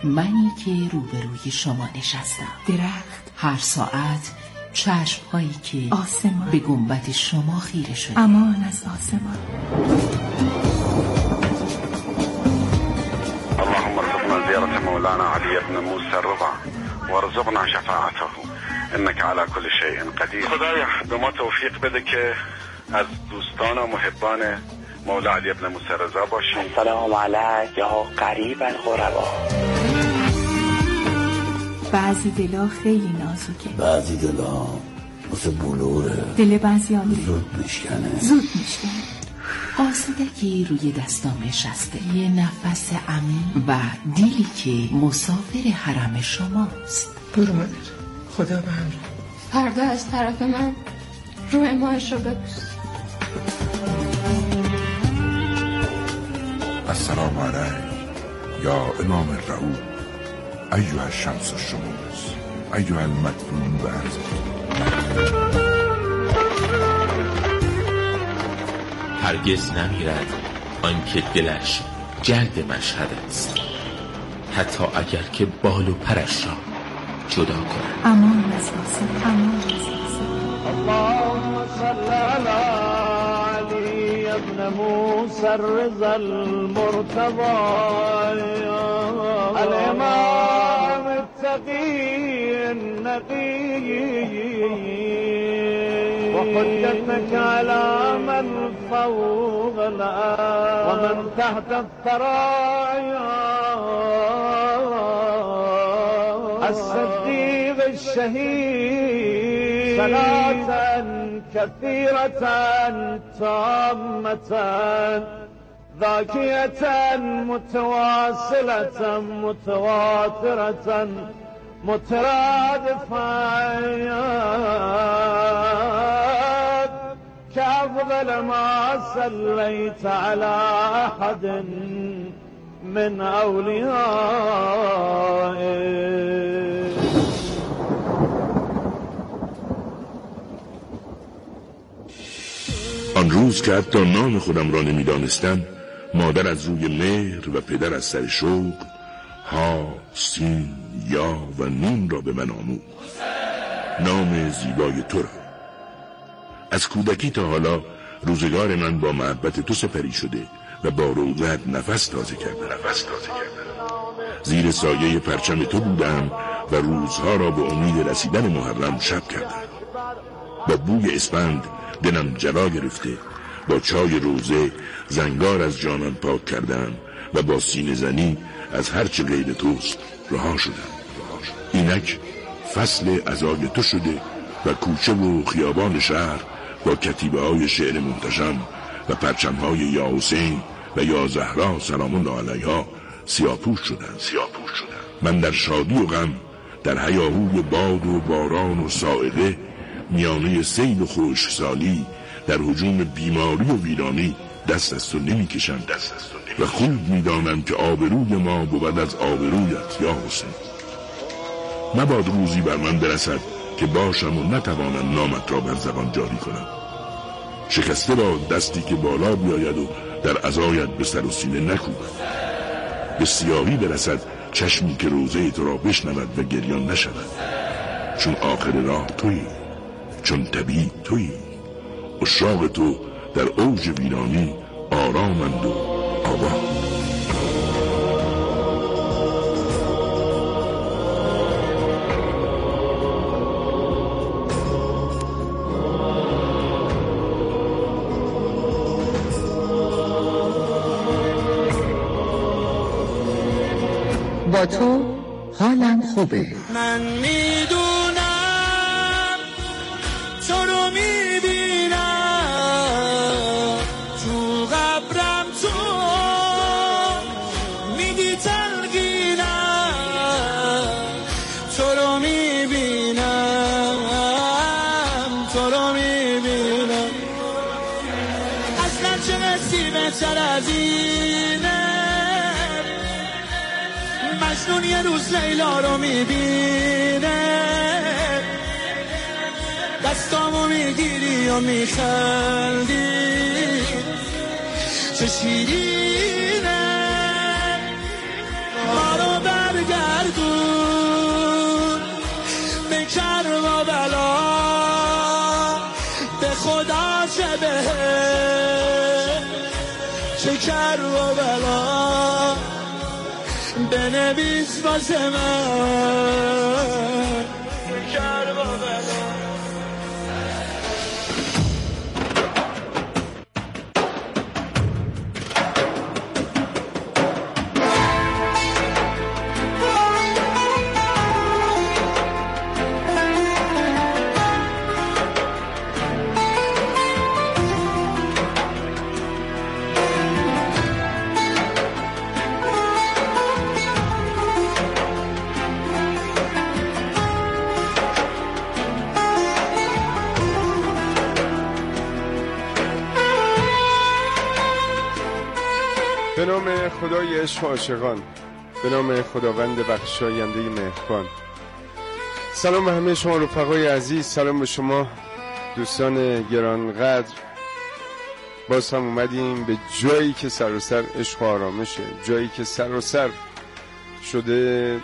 منی که روبروی شما نشستم. درخت، هر ساعت چشم‌هایی که آسمان، به گنبد شما خیره شده. امان از آسمان. اللهم ارزقنا زيارة مولانا علي بن موسى الرضا وارزقنا شفاعته انك على كل شيء قدیر. خدایا به ما توفیق بده که از دوستان و محبان مولا علی بن موسی رضا باشیم. سلام علیک یا قریب الغربا. بعضی دلا خیلی نازکه، بعضی دلا مثل بلوره، دل بعضیان زود میشکنه. آسودگی روی دستام نشسته، یه نفس عمیق و دیلی که مسافر حرم شماست. برو مادر، خدا به همراه. فردا از طرف من روی ماهش رو ببوس. السلام علیک یا امام الرعوف ایها الشمس الشموس ایها المدفون به ارض. هرگز نمیرد آنکه دلش جلد مشهد است، حتی اگر که بال و پرش را جدا کند. امان از آسمان، امان از آسمان. اللهم صل علی علی ابن موسی الرضا المرتضی الامام التقی النقی وحجتك على من فوق الأرض ومن تحت الثرايا الصديق الشهيد صلاة كثيرة تامة ذاكية متواصلة متواترة مترادفة كأفضل ما صليت على أحد من أوليائه. آن روز که حتی نام خودم را نمی‌دانستم، مادر از روی مهر و پدر از سر شوق ها، سین، یا و نون را به من آموخت. نام زیبای تو را. از کودکی تا حالا روزگار من با محبت تو سپری شده و با روضت نفس تازه کردم. زیر سایه پرچم تو بودم و روزها را به امید رسیدن محرم شب کردم. با بوی اسفند دلم جلا گرفته، با چای روزه زنگار از جانم پاک کردم و با سینه زنی از هرچه غیر توست رها شدم. اینک فصل عزای تو شده و کوچه و خیابان شهر با کتیبه های شعر محتشم و پرچم های یا حسین و یا زهرا سلام الله علیها سیاپوش شدن. من در شادی و غم، در هیاهوی باد و باران و صاعقه، میانه سیل و خشکسالی، در هجوم بیماری و ویرانی دست از تو نمی کشم و خوب می دانم که آبروی ما بود از آبرویت یا حسین. مباد روزی بر من برسد که باشم و نتوانم نامت را بر زبان جاری کنم. شکسته باد دستی که بالا بیاید و در عزایت به سر و سینه نکوبد. به سیاهی برسد چشمی که روزه تو را بشنود و گریان نشود. چون آخر راه تویی، چون طبیعی تویی. اشاق تو در اوج ویرانی آرامند و آباد. با تو حالم خوبه. من میدونم تو رو میبینم تو قبرم، تو میگی تلقینم، تو رو میبینم، تو رو میبینم. اصلا چه نصیبه تر از اینه، مجنون یه روز لیلا رو میبینه، دستامو میگیری و میخندی، چه شیرینه. ما رو برگرد چه کرب و بلا بنویس واسه من کرب و بلا. به نام خدای عشق و عاشقان، به نام خداوند بخشاینده مهربان. سلام به همه شما رفقای عزیز، سلام به شما دوستان گرانقدر. باز هم اومدیم به جایی که سر و سر عشق و آرامشه، جایی که سر و سر شده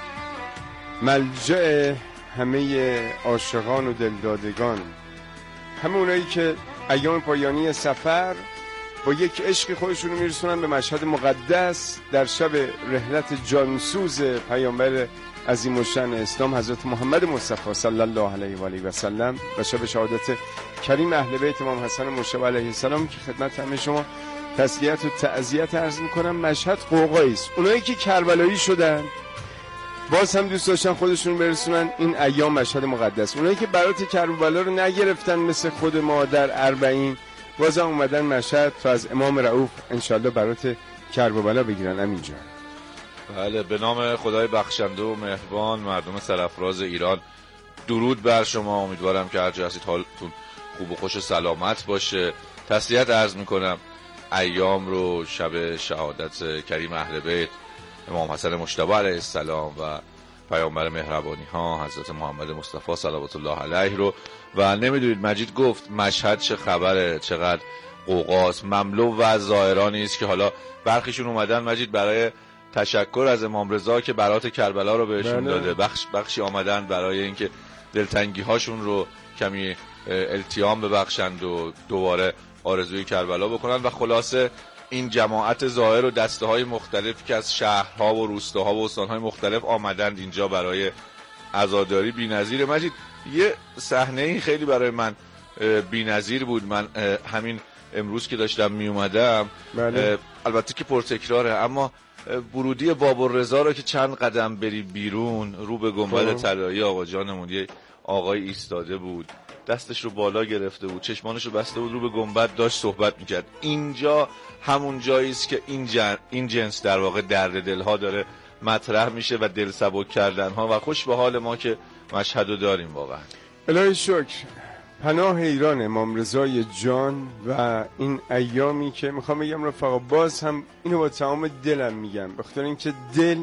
ملجأ همه عاشقان و دلدادگان، همه اونایی که ایام پایانی سفر با یک عشقی خودشون رو میرسونن به مشهد مقدس در شب رحلت جانسوز پیامبر عظیم الشأن اسلام حضرت محمد مصطفی صلی الله علیه و آله و سلم و شب شهادت کریم اهل بیت امام حسن مجتبی علیه السلام که خدمت همه شما تسلیت و تعزیت عرض میکنم. مشهد قوقایی است. اونایی که کربلایی شدن باز هم دوست داشتن خودشون برسونن این ایام مشهد مقدس. اونایی که برات کربلا رو نگرفتن مثل خود ما در اربعین، باز هم اومدن مشهد تا از امام رؤوف انشالله برات کربلا بگیرن. همینجا. بله، به نام خدای بخشنده و مهربان، مردم سرافراز ایران، درود بر شما. امیدوارم که هر جا هستید حالتون خوب و خوش و سلامت باشه. تسلیت عرض میکنم ایام رو، شب شهادت کریم اهل بیت امام حسن مجتبی علیه السلام و پیامبر مهربانی ها حضرت محمد مصطفی صلوات الله علیه رو. و نمیدونید مجید گفت مشهد چه خبره، چقدر قوقاست، مملو و زائرانی است که حالا برخیشون اومدن مجید برای تشکر از امام رضا که برات کربلا رو بهشون داده، بخشی آمدن برای اینکه دلتنگی هاشون رو کمی التیام ببخشند و دوباره آرزوی کربلا بکنن. و خلاصه این جماعت زائر و دسته های مختلف که از شهرها و روستاها و استانهای مختلف آمدند اینجا برای عزاداری بی‌نظیر. مجید یه صحنه خیلی برای من بی‌نظیر بود. من همین امروز که داشتم می اومدم، البته که پرتکراره، اما ورودی بابالرضا رو که چند قدم بری بیرون رو به گنبد طلایی آقا جانمون یه آقای ایستاده بود، دستش رو بالا گرفته بود، چشمانش رو بسته بود رو به گنبد، داشت صحبت میکرد. اینجا همون جایی است که این جنس در واقع درد دلها داره مطرح میشه و دل سبک کردن ها و خوش به حال ما که مشهدو داریم. واقعا الهی شکر. پناه ایران امام رضای جان و این ایامی که میخوام بگم رفقا، باز هم اینو با تمام دلم میگم، بخاطر اینکه دل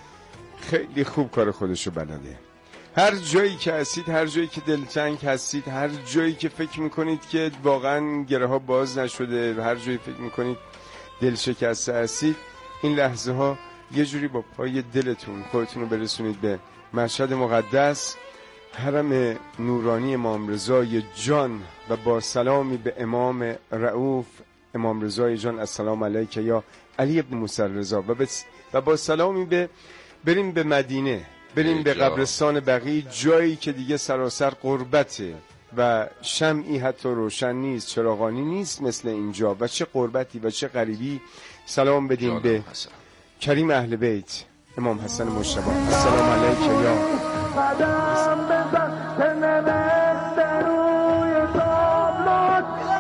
خیلی خوب کار خودشو بلده. هر جایی که هستید، هر جایی که دلتنگ هستید، هر جایی که فکر میکنید که واقعا گره ها باز نشده، هر جایی فکر میکنید دل شکسته هستید، این لحظه ها یه جوری با پای دلتون خودتون رو برسونید به مشهد مقدس، حرم نورانی امام رضای جان و با سلامی به امام رؤوف امام رضای جان السلام علیک یا علی ابن موسی رضا و با سلامی بریم به مدینه، بریم به قبرستان بقیع، جایی که دیگه سراسر غربته و شمعی حتی روشن نیست، چراغانی نیست مثل اینجا. و چه غربتی و چه غریبی. سلام بدیم به کریم اهل بیت امام حسن مجتبی. السلام علیک یا قدم بزن که نوشته روی تابلوت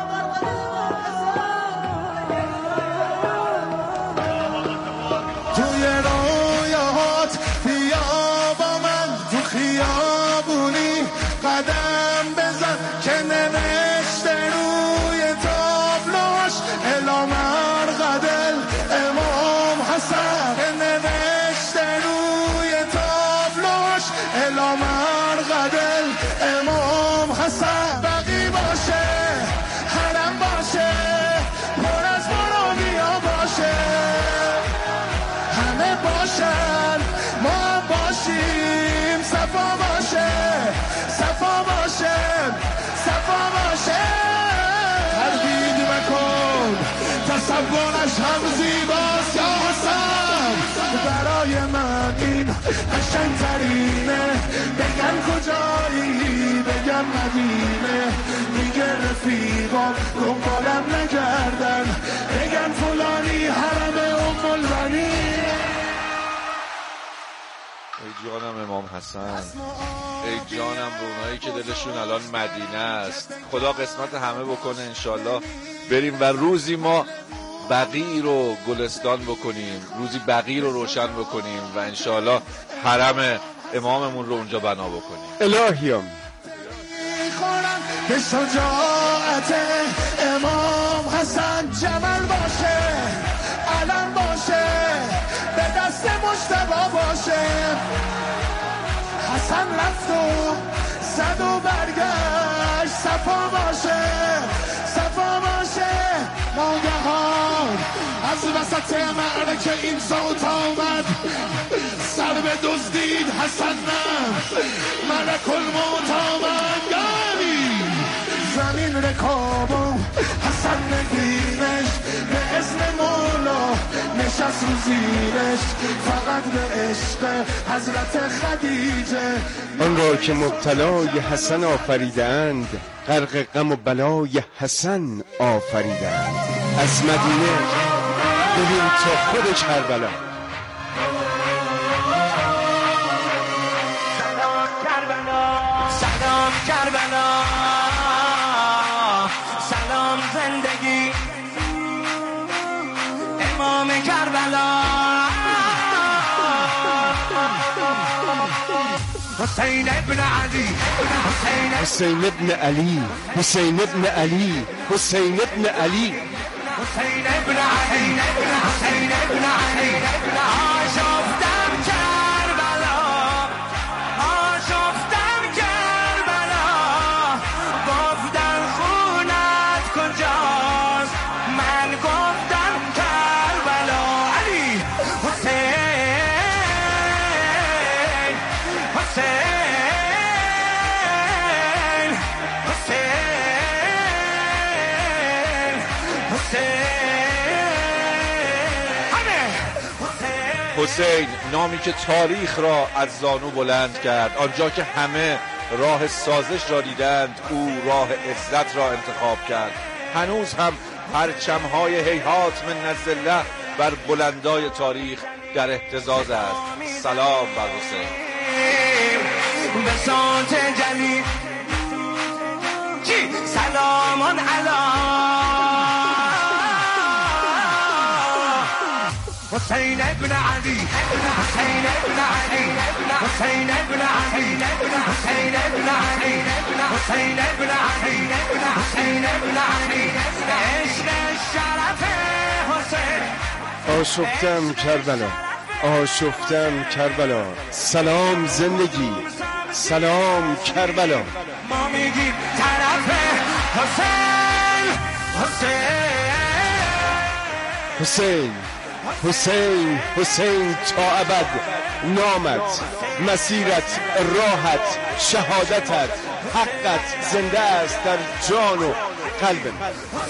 توی رویاهات بیا با من تو خیابونی قدم بزن که نوشته روی تابلوش الا مرقدل امام حسن که نوشته روی تابلوش الا مرقدل امام حسن. بقی باشه، حرم باشه، پر از مرادیا باشه، همه باشن ما باشیم، صفا باشه، صفا باشه، صفا باشه. تردید مکن، زبانش هم زیباست یا حسن برای من این قشنگ‌ترینه بگن کجایی بگن مدینه میگه رفیقام دنبالم نگردن بگن فلانی حرم ام البنین ای جانم امام حسن ای جانم رونایی که دلشون الان مدینه است خدا قسمت همه بکنه انشالله بریم و روزی ما بقیع رو گلستان بکنیم روزی بقیع رو روشن بکنیم و انشالله حرم اماممون رو اونجا بنا بکنیم الهیم که شجاعت امام حسن جمل باشه علم باشه به دست مجتبی باشه حسن رفت و زد و برگشت صفا باشه صفا باشه ناگهان از وسط معرکه این صوت آمد سر به دزدید حسن ملک الموت آمد گامی زمین رکابو حسن نگینش به اذن مولا نشست رو زیرش فقط به عشق حضرت خدیجه آن را که مبتلای حسن آفریدند غرق غم و بلای حسن آفریدند از مدینه ببین تا خود کربلا سلام کربلا سلام زندگی امام کربلا حسین ابن علی حسین ابن علی حسین ابن علی حسین ابن علی حسین ابن علی حسین ابن علی آشفتم کربلا آشفتم کربلا گفتم خونت کجاست من گفتم کربلا علی حسین حسین حسین نامی که تاریخ را از زانو بلند کرد آنجا که همه راه سازش را دیدند او راه عزت را انتخاب کرد هنوز هم پرچم‌های هیهات من نزد الله بر بلندای تاریخ در اهتزاز است سلام بر حسین بساط جلیل سلامان علی حسین ابن علی حسین ابن علی حسین ابن علی حسین ابن علی حسین ابن علی حسین ابن علی عشق شرف حسین آشفتم کربلا آشفتم کربلا سلام زندگی سلام کربلا ما میگیم طرف حسین حسین حسین حسین حسین تا ابد نامت مسیرت راحت شهادتت حقت زنده است در جان و قلب من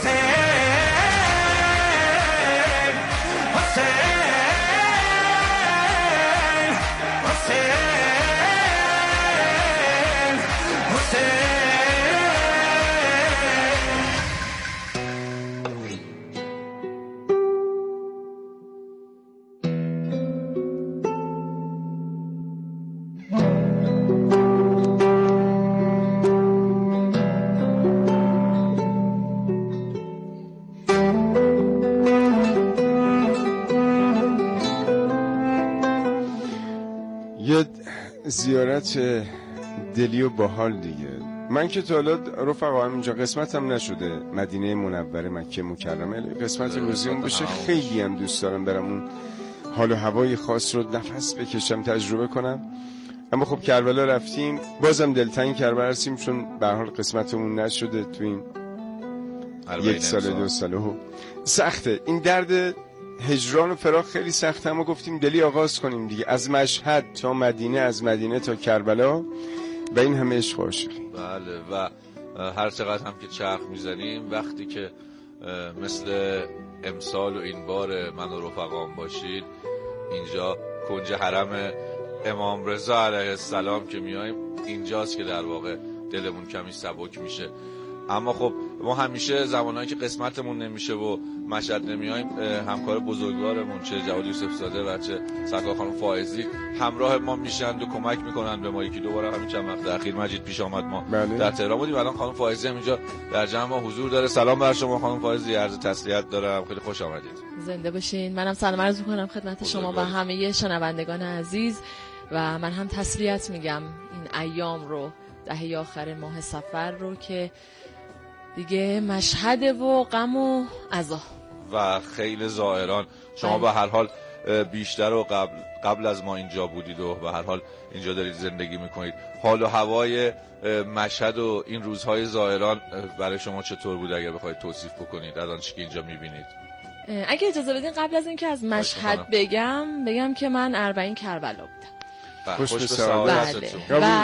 زیارت دلی و باحال دیگه. من که تا حالا رفقا همینجا قسمتم نشده مدینه منوره مکه مکرمه قسمت روزیون بشه خیلی هم دوست دارم برم اون حال و هوای خاص رو نفس بکشم تجربه کنم. اما خب کربلا رفتیم بازم دلتنگ کربلا رسیم چون به هر حال قسمتمون نشده تو این 1 سال 2 ساله سخته این درد هجران و فراق خیلی سخته. اما گفتیم دلی آغاز کنیم دیگه از مشهد تا مدینه از مدینه تا کربلا و این همه عشق عاشقی. بله و هر چقدر هم که چرخ میزنیم وقتی که مثل امسال و این بار من و رفقام باشید. اینجا کنج حرم امام رضا علیه السلام که میایم اینجاست که در واقع دلمون کمی سبک میشه. اما خب ما همیشه زمانهایی که قسمتمون نمیشه و مشهد نمیایم، همکار بزرگوارمون چه جواد یوسف زاده و چه سرکار خانم فائزی همراه ما میشن و کمک میکنن به ما. یکی دو بار همین چند وقت اخیر مجید پیش آمد، ما در تهران بودیم. الان خانم فائزی هم اینجا در جمع ما حضور داره. سلام بر شما خانم فائزی، عرض تسلیت دارم، خیلی خوش آمدید. زنده باشین. منم سلام عرض میکنم خدمت شما و همه شنوندگان عزیز و من هم تسلیت میگم این ایام رو، دهه آخر ماه صفر رو که دیگه مشهد و غم و عزا و خیلی زائران. شما به هر حال بیشتر و قبل از ما اینجا بودید و به هر حال اینجا دارید زندگی میکنید. حال و هوای مشهد و این روزهای زائران برای شما چطور بود اگر بخواید توصیف بکنید از آنچه که اینجا میبینید؟ اگه اجازه بدین قبل از اینکه از مشهد بگم که من 40 کربلا بودم. خوش به سعادتتون.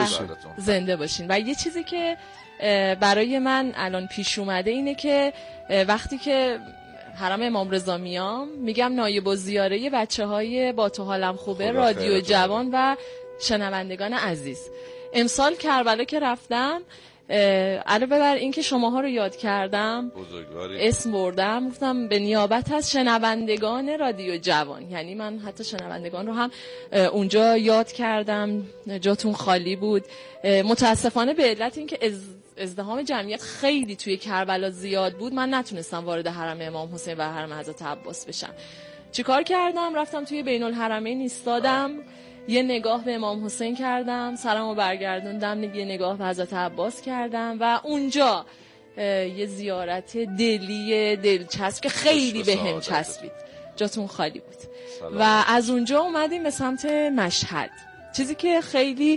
زنده باشین. و یه چیزی که برای من الان پیش اومده اینه که وقتی که حرم امام رضا میگم نایب الزیاره بچه‌های با تو حالم خوبه رادیو جوان و شنوندگان عزیز، امسال کربلا که رفتم علاوه بر این که شماها رو یاد کردم اسم بردم، گفتم به نیابت از شنوندگان رادیو جوان، یعنی من حتی شنوندگان رو هم اونجا یاد کردم. جاتون خالی بود. متاسفانه به علت این که ازدحام جمعیت خیلی توی کربلا زیاد بود من نتونستم وارد حرم امام حسین و حرم حضرت عباس بشم. چیکار کردم؟ رفتم توی بین الحرمین ایستادم، یه نگاه به امام حسین کردم، سرمو برگردوندم، یه نگاه به حضرت عباس کردم و اونجا یه زیارت دلی دلچسب که خیلی بهم چسبید. جاتون خالی بود. و از اونجا اومدیم به سمت مشهد. چیزی که خیلی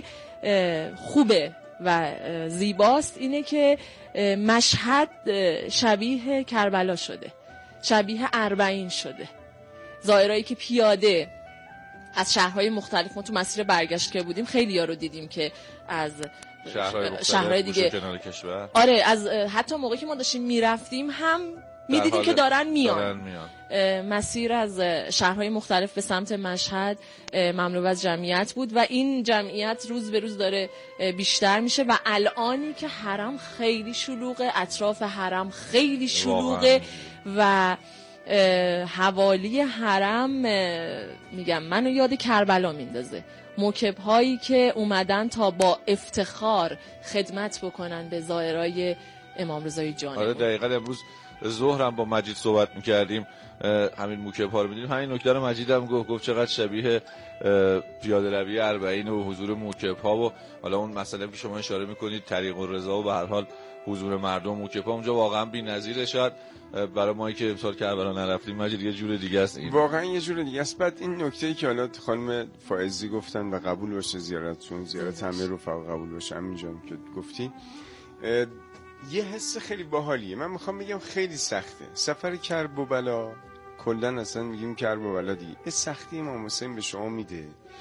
خوبه و زیباست اینه که مشهد شبیه کربلا شده، شبیه 40 شده. زائرایی که پیاده از شهرهای مختلف، ما تو مسیر برگشت که بودیم خیلی ها رو دیدیم که از شهرهای دیگه کنار کشور، آره، از حتی موقعی که ما داشتیم میرفتیم هم میدیدیم که دارن میان. مسیر از شهرهای مختلف به سمت مشهد مملو از جمعیت بود و این جمعیت روز به روز داره بیشتر میشه و الانی که حرم خیلی شلوغه، اطراف حرم خیلی شلوغه و حوالی حرم میگم منو یاد کربلا میندازه. موکب هایی که اومدن تا با افتخار خدمت بکنن به زائرای امام رضای جان. آره دقیقاً امروز ظهرم با مجید صحبت میکردیم، همین موکب ها رو میدیدیم، همین نکته رو مجید هم گفت چقدر شبیه پیاده روی 40 و حضور موکب ها و حالا اون مسئله که شما اشاره میکنید طریق الرضا و به هر حال حضور مردم موکب ها اونجا واقعا بی‌نظیره. شاید برای ما که امسال کربلا نرفتیم مجید یه جور دیگه است، این واقعا یه جور دیگه است. بعد این نکته‌ای که حالا خانم فائزی گفتن و قبول باشه زیارتشون، زیارت همه رو فقط قبول باشه، همینجا که گفتی یه حس خیلی باحالیه. من میخوام بگم خیلی سخته سفر کربلا، کلا اصلا میگیم کربلا دیگه یه سختی امام حسین به شما میده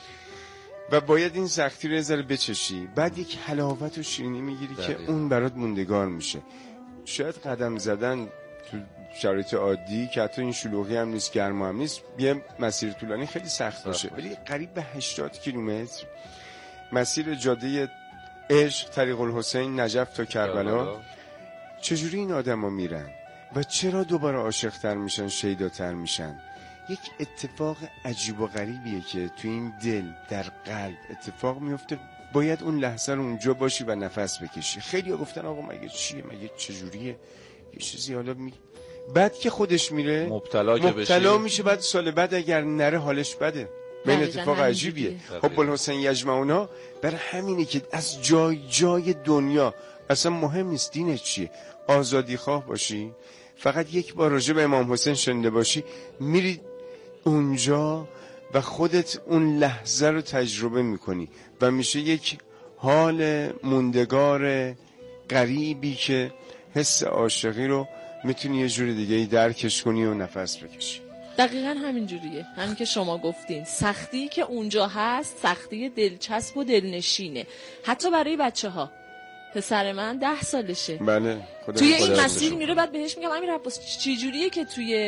و باید این سختی رو یه ذره بچشی، بعد یک حلاوت و شیرینی میگیری که اون برات موندگار میشه. شاید قدم زدن تو شرایط عادی که حتی این شلوغی هم نیست، گرما هم نیست، یه مسیر طولانی خیلی سخت باشه، ولی قریب به 80 کیلومتر مسیر جاده عشق طریق الحسین نجف تا کربلا، چجوری این آدم ها میرن و چرا دوباره عاشق‌تر میشن، شیداتر میشن؟ یک اتفاق عجیب و غریبیه که تو این دل در قلب اتفاق میفته. باید اون لحظه رو اونجا باشی و نفس بکشی. خیلی ها گفتن آقا مگه چیه، مگه چجوریه، یه چیزی حالا بعد که خودش میره مبتلا میشه، بعد سال بعد اگر نره حالش بده. این اتفاق عجیبیه. حب الحسین یجمعنا برای همینه که از جای دنیا اصلا مهم نیست دینت چیه، آزادی خواه باشی، فقط یک بار راجع به امام حسین شنیده باشی، میری اونجا و خودت اون لحظه رو تجربه میکنی و میشه یک حال موندگار غریبی که حس عاشقی رو میتونی یه جور دیگه درکش کنی و نفس بکشی. دقیقاً همین جوریه، همین که شما گفتین. سختی که اونجا هست سختی دلچسب و دلنشینه، حتی برای بچه‌ها. پسر من 10 سالشه، بله، توی این مسیر میره، بعد بهش میگم امیر عباس چی جوریه که توی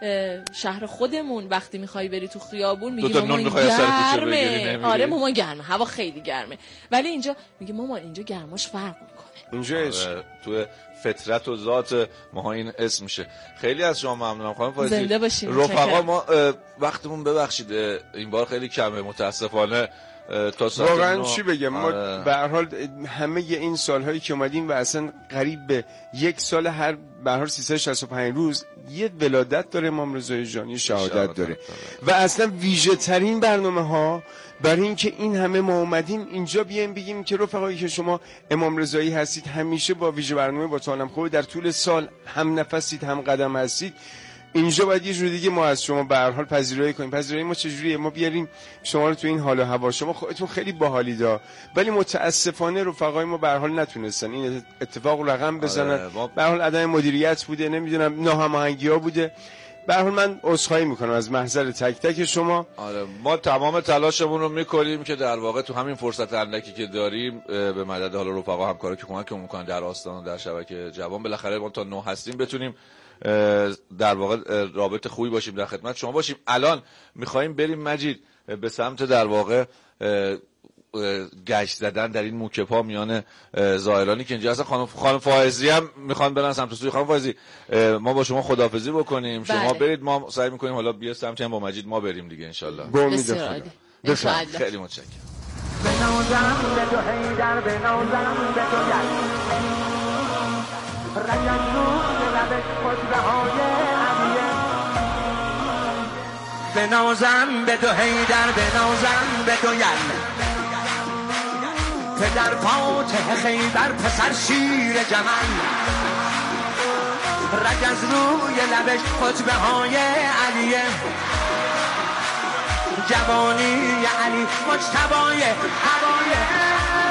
شهر خودمون وقتی میخوای بری تو خیابون میگی مامان گرمه. آره مامان گرمه، هوا خیلی گرمه. ولی اینجا میگه مامان اینجا گرماش فرق میکنه. اینجا تو فطرت و ذات ما این اسم میشه. خیلی از شما ممنونم خانم فائزی. زنده باشین. رفقا ما وقتمون ببخشید این بار خیلی کمه متاسفانه. تا واقعا چی بگم، ما به هر حال همه این سالهایی که اومدیم و اصلا قریب به یک سال هر به هر حال 365 روز یه ولادت داره امام رضای جانی، شهادت داره و اصلا ویژه ترین برنامه ها برای اینکه این همه ما اومدیم اینجا بیایم بگیم که رفقایی که شما امام رضایی هستید همیشه با ویژه برنامه با تعالیم خوب در طول سال هم نفسید هم قدم هستید، اینجا باید یه جور دیگه ما از شما به هر حال پذیرایی کنیم. پذیرایی ما چجوریه؟ ما بیاریم شما رو تو این حال و هوا، شما خودتون خیلی باحالیدا، ولی متاسفانه رفقای ما به هر حال نتونستن این اتفاق رقم بزنن. به هر حال عدم مدیریت بوده، نمیدونم ناهماهنگی‌ها بوده. به هر حال من عذرخواهی میکنم از محضر تک تک شما. آره ما تمام تلاشمون رو میکنیم که در واقع تو همین فرصت اندکی که داریم به مدد حالا رفقا همکارا که کمکمون میکنن در آستان و در شبکه جوان، بالاخره ما تا 9 هستیم بتونیم در واقع رابط خوبی باشیم، در خدمت شما باشیم. الان میخوایم بریم مجید به سمت در واقع گشت زدن در این موکب‌ها میان زائرانی که اینجا هستن. خانم فائزی هم میخوان برن سمت سوی. خانم فائزی ما با شما خداحافظی بکنیم. شما برید، ما سعی میکنیم حالا بیا سمت هم با مجید ما بریم دیگه ان شاء الله. بسیار خیلی متشکرم. بنازم به تو حیدر، بنازم به تو رجب روی لبش خطبه‌های علیه، بنازم به تو حیدر، بنازم به تو پدر فاتح خیبر، پسر شیر جمل، رجز روی لبش خطبه‌های علیه، جوانی علی مجتبای هوای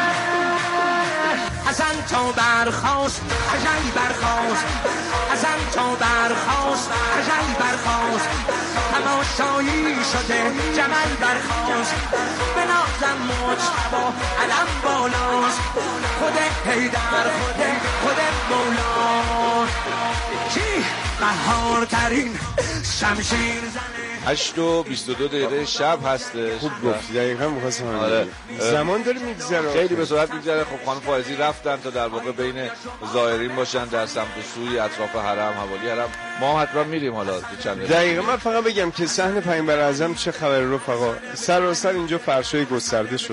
حسن تا برخاست عجل برخاست، حسن تا برخاست عجل برخاست، تماشایی شده جمل برخاست، به نازم مجتبا علم بالاست، خود حیدر خود مولا، کی بهارترین شمشیر زنه. 8:22 شب هستش. خوب گفتی، دقیقاً می‌خواستم آره. زمان داره میگذره، خیلی به سرعت میگذره. خب خانم فائزی رفتن تا در واقع بین زائرین باشن در سمت و سوی اطراف حرم، حوالی حرم. ما حتما میریم حالا چند دقیقاً. من فقط بگم که صحن پیامبر اعظم چه خبر رفقا، سراسر اینجا فرشای گسترده شده،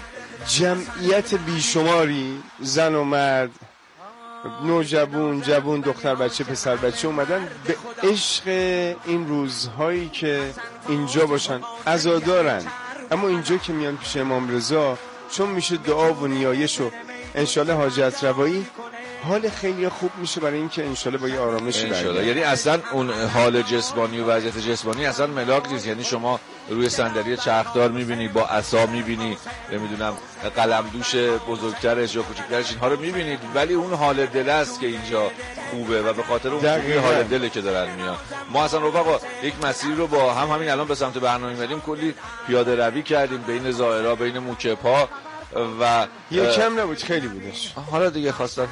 جمعیت بیشماری زن و مرد، نوجوان، جوان، دختر بچه، پسر بچه اومدن به عشق این روزهایی که اینجا باشن. عزادارن، اما اینجا که میان پیش امام رضا چون میشه دعا و نیایش و انشالله حاجت روایی، حال خیلی خوب میشه برای اینکه انشالله با یه آرامشی برگرده. یعنی اصلا اون حال جسمانی و وضعیت جسمانی اصلا ملاک نیست. یعنی شما روی صندلی چرخدار میبینی، با عصا میبینی، نمیدونم قلمدوش بزرگترش یا کوچکترش، اینها رو میبینید، ولی اون حال دل است که اینجا خوبه و به خاطر اون حال دله که دارن میان. ما اصلا رفقا یک مسیر رو با همین الان به سمت برنامه میریم، کلی پیاده روی کردیم بین زائرا، بین موکب‌ها و یه کم نبود، خیلی بودش. حالا دیگه خواستم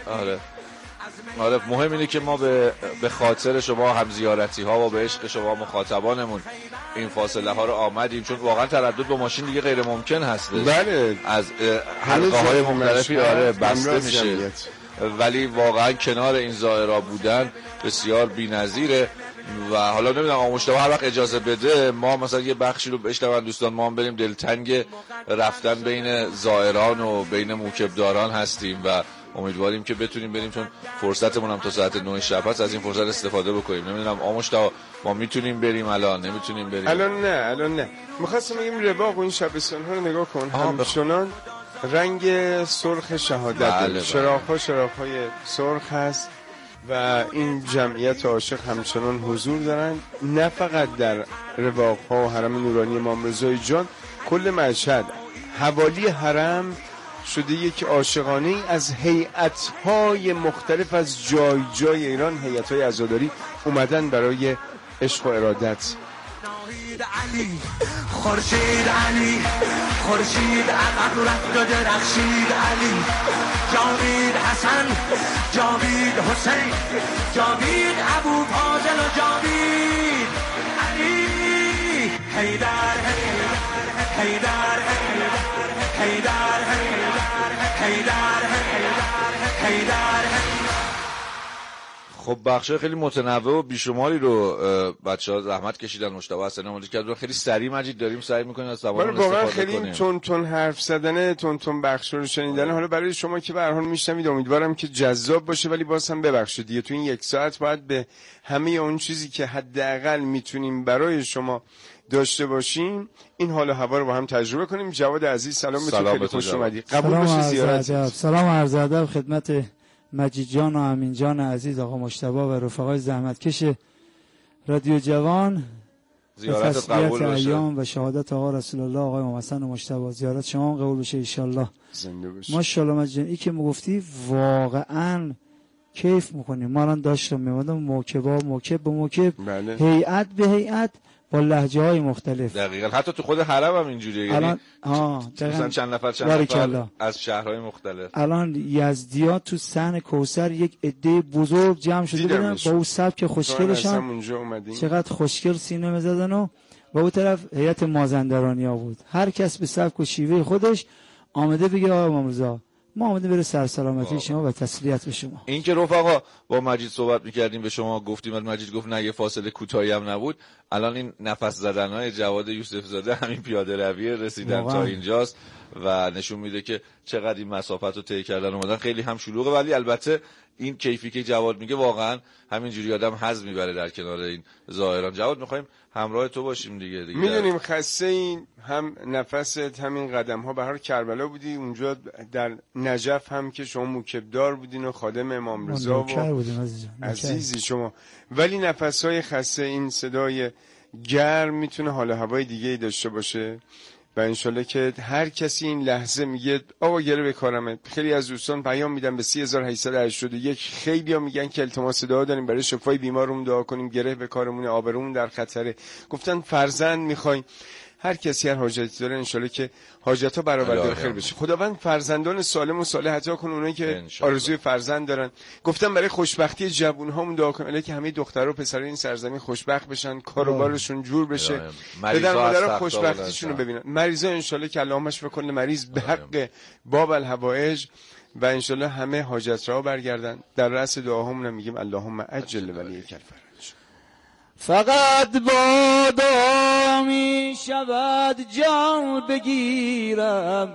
آره مهم اینه که ما به خاطر شما هم زیارتی ها و به عشق شما مخاطبانمون این فاصله ها رو آمدیم، چون واقعا تردد با ماشین دیگه غیر ممکن هست. بله، از حلقه های مختلفی بسته میشه، ولی واقعا کنار این زائرا بودن بسیار بی‌نظیره. و حالا نمیدونم آموشتبه هر وقت اجازه بده ما مثلا یه بخشی رو بشنون دوستان، ما هم بریم دلتنگ رفتن بین زائران و بین موکبداران هستیم و امیدواریم که بتونیم بریم، چون فرصتمون هم تا ساعت 9 شب هست، از این فرصت استفاده بکنیم. نمیدونم آموشتبه ما میتونیم بریم الان؟ نمیتونیم بریم الان نه. می‌خواستم بگم رواق و این شبستان‌ها رو نگاه کن، همچنان رنگ سرخ شهادت داره. شراخ‌های سرخ هست و این جمعیت عاشق همچنان حضور دارن، نه فقط در رواق‌ها و حرم نورانی امام رضای جان، کل مشهد حوالی حرم شده یک عاشقانه از هیئت‌های مختلف از جای ایران، هیئت‌های عزاداری اومدن برای عشق و ارادت. خورشید علی خورشید عقب رفت و درخشید علی جاوید حسن جاوید حسین جاوید ابو فاضل و جاوید علی حیدر حیدر حیدر حیدر حیدر. خب بخشای خیلی متنوع و بیشماری رو بچه‌ها زحمت کشیدن، مجتبی حسنی مدیر کرد. خیلی سریع مجید داریم سعی می‌کنیم از زبانمون استفاده کنیم. واقعا خیلی تون حرف زدن، تون بخشا رو شنیدن. حالا برای شما که به هر حال میشنوید امیدوارم که جذاب باشه، ولی باز هم ببخشید دیگه تو این یک ساعت باید به همه اون چیزی که حداقل میتونیم برای شما داشته باشیم این حال و هوا رو با هم تجربه کنیم. جواد عزیز سلام به تو، خیلی خوش اومدی. قبول باشه زیارت. سلام عرض ادب خدمت مجید جان و امین جان عزیز، آقا مجتبی و رفقای زحمتکش رادیو جوان. زیارت قبول باشه. ایام و شهادت آقا رسول الله آقای امام حسن مجتبی، زیارت شما هم قبول بشه ان شاء الله. زنده باشی. ماشاءالله مجید جان، این که میگفتی واقعا کیف میکنیم. ما الان داشتم میومدم موکب به موکب، هیئت به هیئت با لهجه های مختلف. دقیقاً حتی تو خود حرم هم اینجوریه. الان مثلا چند نفر از شهرهای مختلف. الان یزدیات تو صحن کوثر یک عده بزرگ جمع شده بودن با اون سبک خوشگلشان، چقدر خوشگل سینه می‌زدن و اون طرف هیئت مازندرانی‌ها بود. هر کس به سبک و شیوه خودش آمده بگه آقا امام رضا ما آمده بره سرسلامتی شما و تسلیت به شما. این که رفقا با مجید صحبت می‌کردیم به شما گفتیم، مجید گفت نه یه فاصله کوتاهی هم نبود. الان این نفس زدن‌های جواد یوسف زاده همین پیاده روی رسیدن تا اینجاست و نشون میده که چقدر این مسافت رو طی کردن اومدن. خیلی هم شلوغه، ولی البته این کیفی که جواد میگه واقعا همینجوری آدم حظ میبره در کنار این ظاهران. جواد می‌خوایم همراه تو باشیم دیگه. میدونیم خسته این هم نفست همین قدم ها. به هر کاربلا بودی اونجا، در نجف هم که شما موکبدار بودین و خادم امام رضا و عزیزی شما، ولی نفس های خسته این صدای گرم میتونه حال هوای دیگه ای داشته باشه و انشالله که هر کسی این لحظه میگه آقا گره به کارمه. خیلی از دوستان پیام میدن به 3881، خیلی ها میگن که التماس دعا داریم برای شفای بیمارمون دعا کنیم، گره به کارمون، آبرومون در خطره، گفتن فرزند میخوایم. هر کسی هر حاجتی داره انشالله که حاجت‌ها برآورده خیر بشه. خداوند فرزندان سالم و صالح عطا کنه اونایی که آرزوی فرزند دارن. گفتم برای خوشبختی جوون‌هامون دعا کنیم الهی که همه دخترها و پسرای این سرزمین خوشبخت بشن، کاروبارشون جور بشه، پدر مادرها خوشبختیشون رو ببینن. مریضا انشالله که اللهم اشف کل مریض به حق باب الحوائج و انشالله همه حاجت را برگردن. در رأس دعاهامون میگیم اللهم عجل ولیک الفرج. فقط بادا می شود جان بگیرم،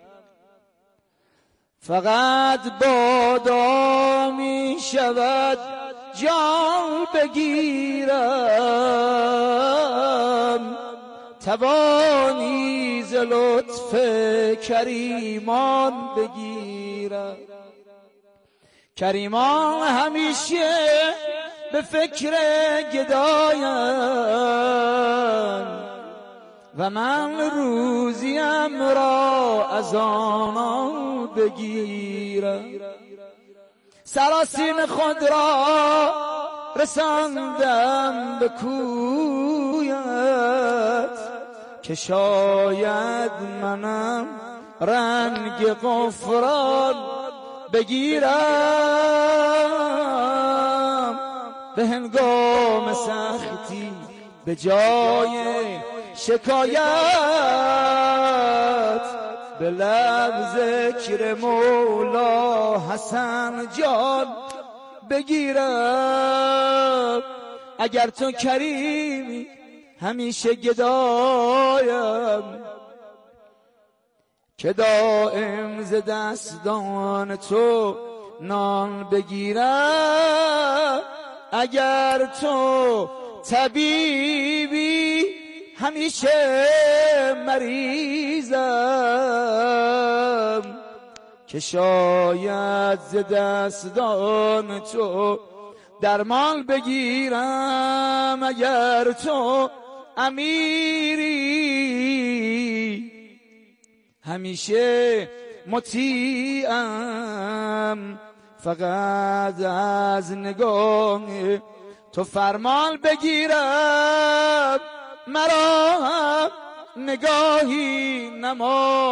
فقط بادا می شود جان بگیرم، توانی ز لطف کریمان بگیرم. کریمان همیشه به فکر گدایم و من روزیم را از آنان بگیرم. سراسیم خود را رساندم به کویت که شاید منم رنگ غفران بگیرم. به هنگام سختی به جای شکایت به لب ذکر مولا حسن جان بگیرم. اگر تو کریمی همیشه گدایم که دائم ز دستان تو نان بگیرم. اگر تو طبیبی همیشه مریضم که شاید ز دستان تو درمان بگیرم. اگر تو امیری همیشه مطیعم، فقط از نگاه تو فرمان بگیرم. مرا نگاهی نما